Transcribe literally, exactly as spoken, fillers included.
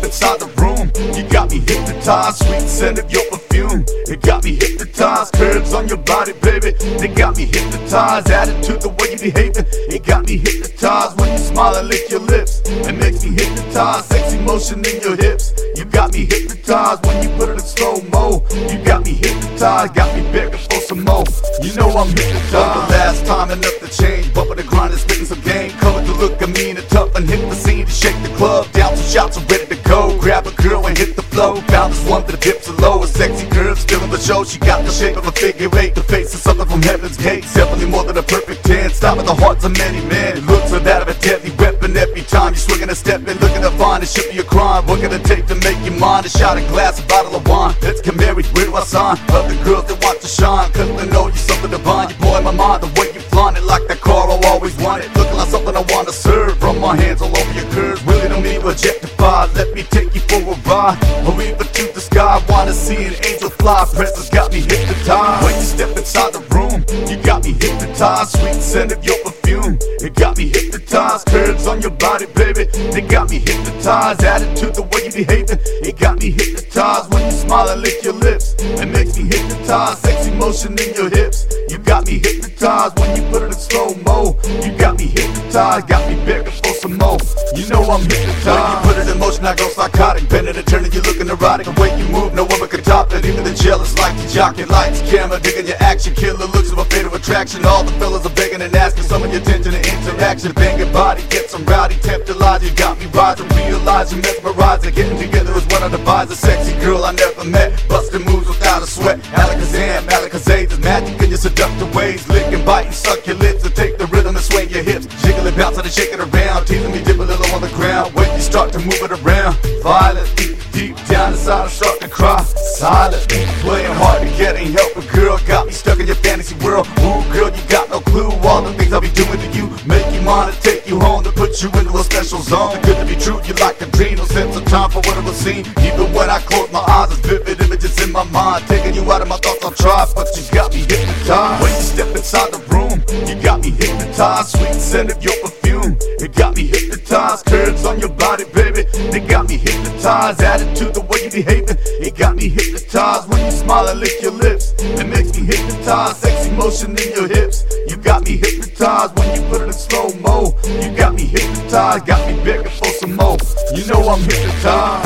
inside the room. You got me hypnotized, sweet scent of your perfume. It got me hypnotized, curves on your body, baby. They got me hypnotized, attitude, the way you behaving. It got me hypnotized when you smile and lick your lips. It makes me hypnotized, sexy motion in your hips. You got me hypnotized when you put it in slow-mo. You got me hypnotized, got me begging for some more. You know I'm hypnotized. For the last time, enough to change. Bumping the grind and spitting some game. Covered the look of mean and tough and hit the scene to shake the club. Down some shots are ready to go. Grab a girl and hit the flow. Found this one for the dips are low. A sexy curve still in the show. She got the shape of a figure eight. The face is something from heaven's gate. Definitely more than a perfect ten. Stopping the hearts of many men. It looks like that of a deadly weapon. Every time you're swinging a step and looking to find it should be a crime. What can it take to make you mine? A shot of glass, a bottle of wine. Let's get married, where do I sign? Other girls that want to shine, cause they know you're something divine. You blow my mind, the way you flaunt it like that car I always wanted. Looking like something I wanna serve. Run my hands all over your curves, really don't mean objectified. Let me take you for a ride, or even to the sky. Wanna see an angel fly, presence got me hypnotized. When you step inside the room, you got me hypnotized. Sweet scent of your perfume, it got me hypnotized. Curves on your body, baby, they got me hypnotized. Attitude, the way you behaving, it got me hypnotized. When you smile and lick your lips, it makes me hypnotized. Sexy motion in your hips, you got me hypnotized. When you put it in slow-mo, you got me hypnotized. Got me begging for some more. You know I'm hypnotized. When you put it in motion, I go psychotic. Bending and turning, you looking erotic. The way you move, no one can top it. Even the jealous like you jocking lights, camera, digging your action. Killer looks of a fatal attraction. All the fellas are begging and asking some of your attention and interaction. Banging body, get some rowdy, temptilize. You got me rising, realize you mesmerizing. Getting together is what I devise. A sexy girl I never met, busting moves without a sweat. Alakazam, Alakazam, there's magic in your seductive ways. Lick and bite and suck your lips and take the rhythm and swing your hips. Jiggle and bounce and shake it around, teasing me, dip a little on the ground. When you start to move it around, violently, deep down inside I start to cry. Silently, playing hard to get, ain't helping, girl. Got me stuck in your fantasy world. Ooh, girl, you got no clue. All the things I'll be doing to you, make you mine and take you home, to put you into a special zone. Too good to be true, you like a dream. No sense of time for what it will seem. Even when I close my eyes, it's vivid images in my mind. Taking you out of my thoughts, I'll try, but you got me hypnotized. When you step inside the room, you got me hypnotized. Sweet scent of your perfume, it got me hypnotized. Curves on your body, baby, they got me hypnotized. Attitude, the way you behaving, it got me hypnotized. When you smile and lick your lips, it makes me hypnotized. Sexy motion in your hips, you got me hypnotized. When you put it in slow-mo, you got me hypnotized. Got me begging for some more. You know I'm hypnotized.